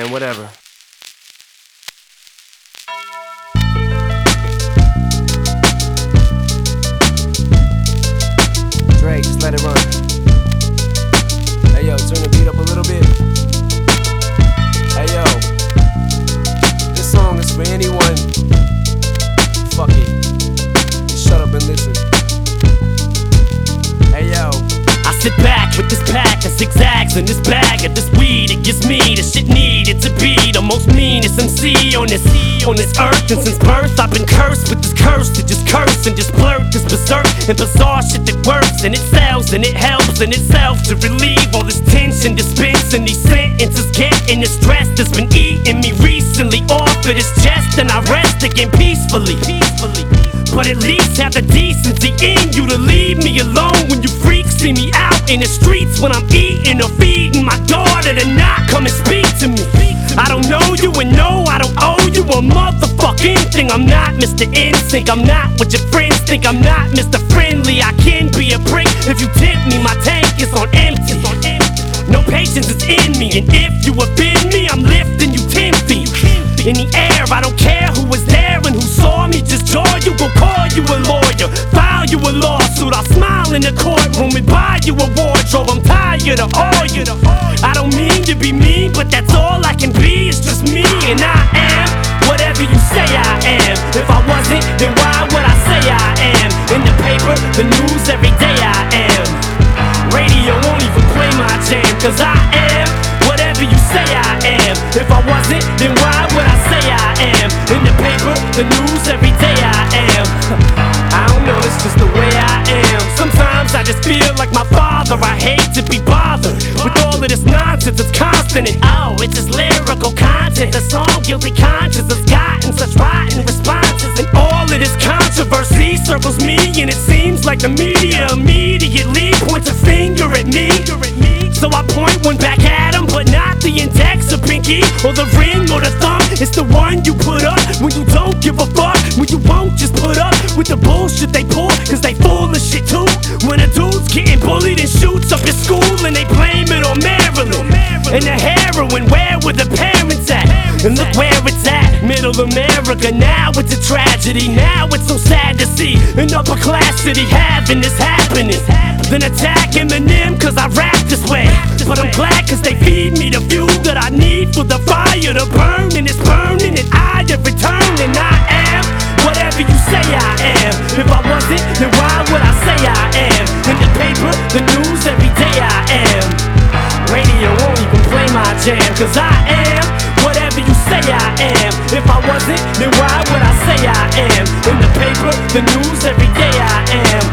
and whatever. Dre, just let it run. Hey yo, turn the beat up a little bit. Hey yo, this song is for anyone. Fuck it, just shut up and listen. Hey yo, I sit back with this pack of zigzags and this bag of this weed. It gives me the shit needed to be the most meanest MC on this earth. And since birth I've been cursed with this curse to just curse and just blurt this berserk and bizarre shit that works. And it sells and it helps in itself to relieve all this tension, dispensing these sentences, getting the stress that's been eating me recently off of this chest. And I rest again peacefully. But at least have the decency in you to leave me alone when you freaks see me out in the streets when I'm eating or feeding my daughter to not come and speak to me. I don't know you and no, I don't owe you a motherfucking thing. I'm not Mr. Insync, I'm not what your friends think. I'm not Mr. Friendly, I can be a prick if you tempt me. My tank is on empty. No patience is in me, and if you offend me, I'm lifting you 10 feet in the air. I don't care who was there and who saw me. Just jaw you, go call you a lawyer, file you a lawsuit. I'll smile in the courtroom and buy you a wardrobe. I'm tired of all you. I don't mean to be mean, but that's all I can be. It's just me, and I am whatever you say I am. If I wasn't, then why would I say I am? In the paper, the news, every day I am. Radio won't even play my jam, cause I am whatever you say I am. If I wasn't, then why would I say I am? In the paper, the news, every day I am. I don't know, it's just the way I am. Sometimes I just feel like my father. I hate to be bothered with all of this nonsense. It's constant and oh, it's just lyrical content. The song Guilty Conscience has gotten such rotten responses, and all of this controversy circles me, and it seems like the media immediately points a finger at me. So I point one back at him, but not the index or pinky or the ring or the thumb. It's the one you put up when you don't give a fuck, when you won't just put up with the bullshit they pull, cause they full of shit too. When a dude's getting bullied and shoots up your school and they blame it on Maryland and the heroin, where were the parents at? And look where it's at, middle America. Now it's a tragedy, now it's so sad to see an upper class city having this happening. Then attack Eminem cause I rap this way, but I'm glad cause they feed me the fuel that I need for the fire to burn. And it's burning and I have returned, and I am whatever you say I am. If I wasn't, then why would I say I am? In the paper, the news, every day I am. Radio won't even play my jam, cause I am whatever you say I am. If I wasn't, then why would I say I am? In the paper, the news, every day I am.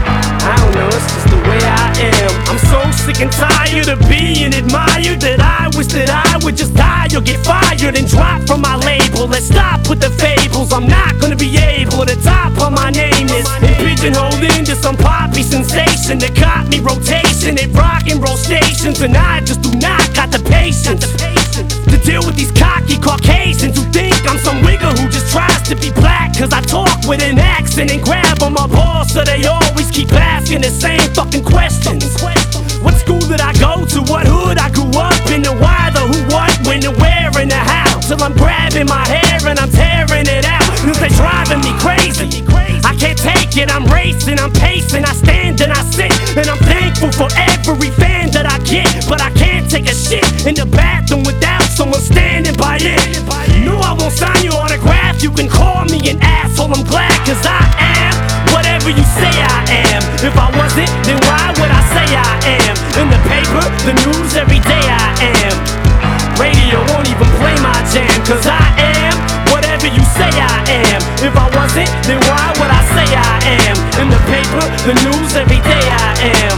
I don't know, it's just the way I am. I'm so sick and tired of being admired that I wish that I would just die or get fired and drop from my label. Let's stop with the fables. I'm not gonna be able to top what my name is and pigeonholed into some poppy sensation that caught me rotation at rock and roll stations, and I just do not got the patience to deal with these cocky Caucasians who think I'm some wigger who just tries to be black cause I talk with an accent and grab on my balls, so they always keep asking the same fucking questions. What school did I go to? What hood I grew up in? The why, the who, what, when, the where, and the how. Till I'm grabbing my hair and I'm tearing it out, cause they driving me crazy. I can't take it, I'm racing, I'm pacing, I stand and I sit, and I'm thankful for every fan that I get. But I can't take a shit in the bathroom without someone standing by it. No, I won't sign your autograph, you can call me an asshole, I'm glad cause I am whatever you say I am. If I wasn't, then why would I say I am? In the paper, the news, every day I am. Radio won't even play my jam, cause I am whatever you say I am. If I wasn't, then why would I say I am? In the paper, the news, every day I am.